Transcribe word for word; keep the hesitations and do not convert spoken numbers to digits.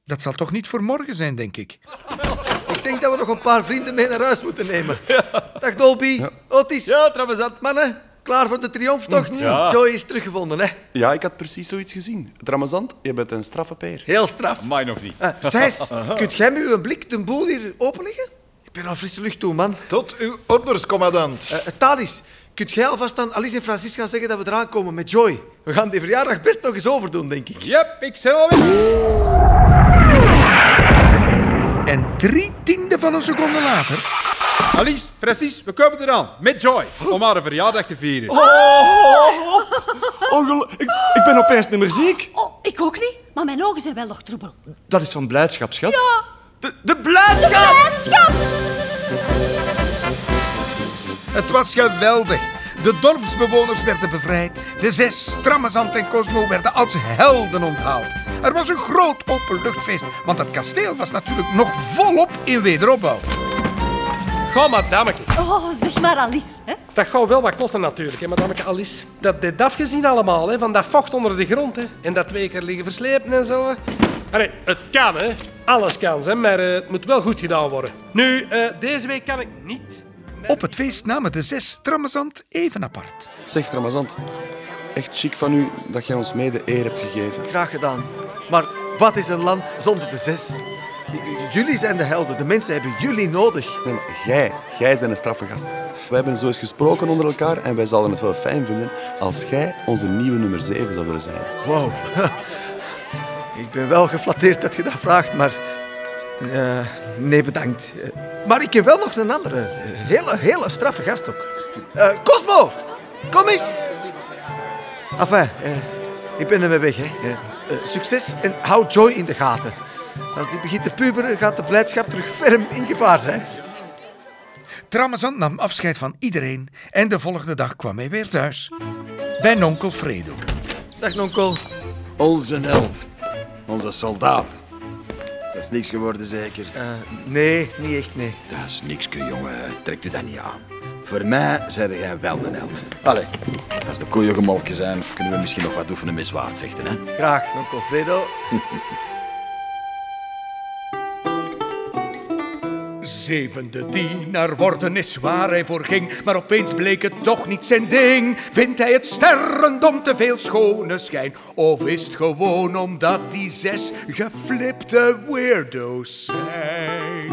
Dat zal toch niet voor morgen zijn, denk ik. Ik denk dat we nog een paar vrienden mee naar huis moeten nemen. Ja. Dag Dolby, ja. Otis. Ja, Tramazant. Mannen, klaar voor de triomftocht? Ja. Joy is teruggevonden, hè? Ja, ik had precies zoiets gezien. Ramazant, je bent een straffe peer. Heel straf. Mij nog niet. Uh, Zijs, kunt jij met uw blik de boel hier openleggen? Ik ben al frisse lucht toe, man. Tot uw orders, commandant. Uh, Thalys, kunt jij alvast aan Alice en Francis gaan zeggen dat we eraan komen met Joy? We gaan die verjaardag best nog eens overdoen, denk ik. Yep, ik ben alweer. En drie tienden van een seconde later... Alice, Francis, we komen eraan. Met Joy. Om haar verjaardag te vieren. Oh, Ongel- ik, ik ben opeens niet meer ziek. Oh, ik ook niet. Maar mijn ogen zijn wel nog troebel. Dat is van blijdschap, schat. Ja. De, de blijdschap! Blijdschap! Het was geweldig. De dorpsbewoners werden bevrijd. De zes, Tramazant en Cosmo, werden als helden onthaald. Er was een groot openluchtfeest, want het kasteel was natuurlijk nog volop in wederopbouw. Ga, madameke. Oh, zeg maar Alice, hè. Dat gaat wel wat kosten natuurlijk, hè, madameke Alice. Dat dit afgezien allemaal, hè, van dat vocht onder de grond, hè. En dat twee keer liggen verslepen en zo. Allee, het kan, hè. Alles kan, hè, maar uh, het moet wel goed gedaan worden. Nu, uh, deze week kan ik niet... Op het feest namen de zes Tramazant even apart. Zeg, Ramazant, echt chic van u dat jij ons mee de eer hebt gegeven. Graag gedaan. Maar wat is een land zonder de zes? J- jullie zijn de helden. De mensen hebben jullie nodig. Nee, maar jij, jij bent een straffe gast. We hebben zo eens gesproken onder elkaar en wij zouden het wel fijn vinden als jij onze nieuwe nummer zeven zou willen zijn. Wow. Ik ben wel geflatteerd dat je dat vraagt, maar... Uh, nee, bedankt. Uh, maar ik heb wel nog een andere. Uh, hele, hele straffe gast ook. Uh, Cosmo! Kom eens! Enfin, uh, ik ben ermee weg, hè. Uh, uh, succes en hou Joy in de gaten. Als die begint te puberen, gaat de blijdschap terug ferm in gevaar zijn. Tramazant nam afscheid van iedereen en de volgende dag kwam hij weer thuis. Bij nonkel Fredo. Dag, nonkel. Onze held. Onze soldaat. Dat is niks geworden, zeker? Uh, nee, niet echt, nee. Dat is niks, jongen. Trekt u dat niet aan. Voor mij zei jij wel een held. Allee, als de koeien gemolken zijn, kunnen we misschien nog wat oefenen met zwaardvechten, hè? Graag, nonkel Fredo. Zevende dienaar worden is waar hij voor ging, maar opeens bleek het toch niet zijn ding. Vindt hij het sterrendom te veel schone schijn? Of is het gewoon omdat die zes geflipte weirdo's zijn?